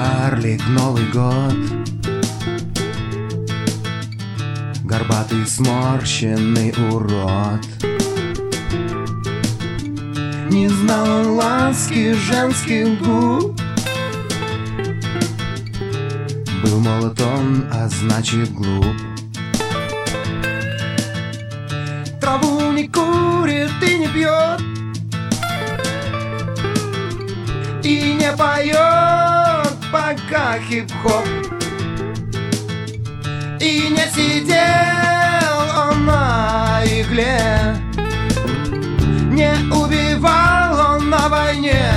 карлик, Новый год. Горбатый сморщенный урод. Не знал он ласки женских губ. Был молод он, а значит глуп. Траву не курит и не пьет, и не поет пока хип-хоп. И не сидел он на игле, не убивал он на войне,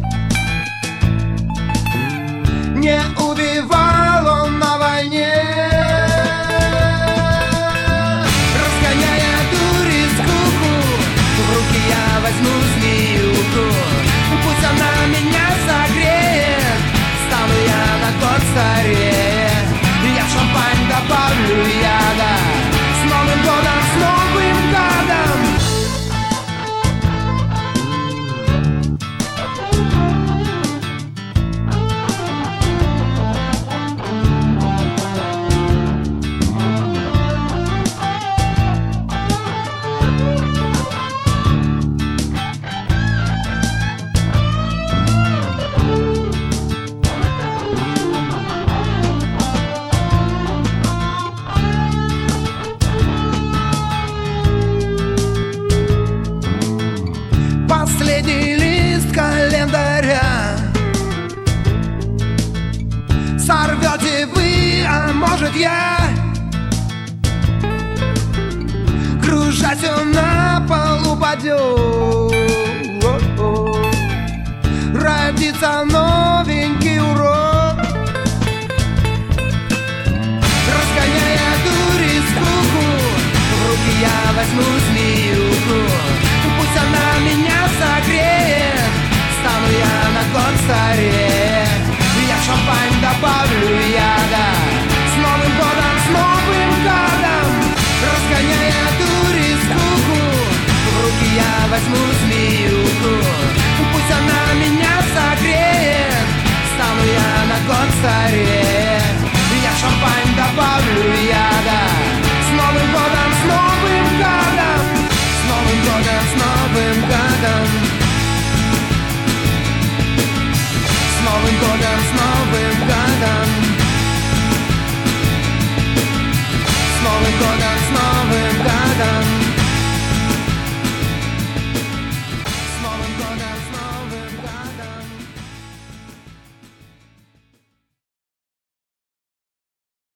не убивал он на войне. Разгоняя дурь и скуку, в руки я возьму змеюку. Пусть она меня согреет, стану я на год старее. Я в шампань добавлю яда. С Новым годом, с Новым годом! Последний лист календаря сорвете вы, а может я. Кружась он на пол упадет, родится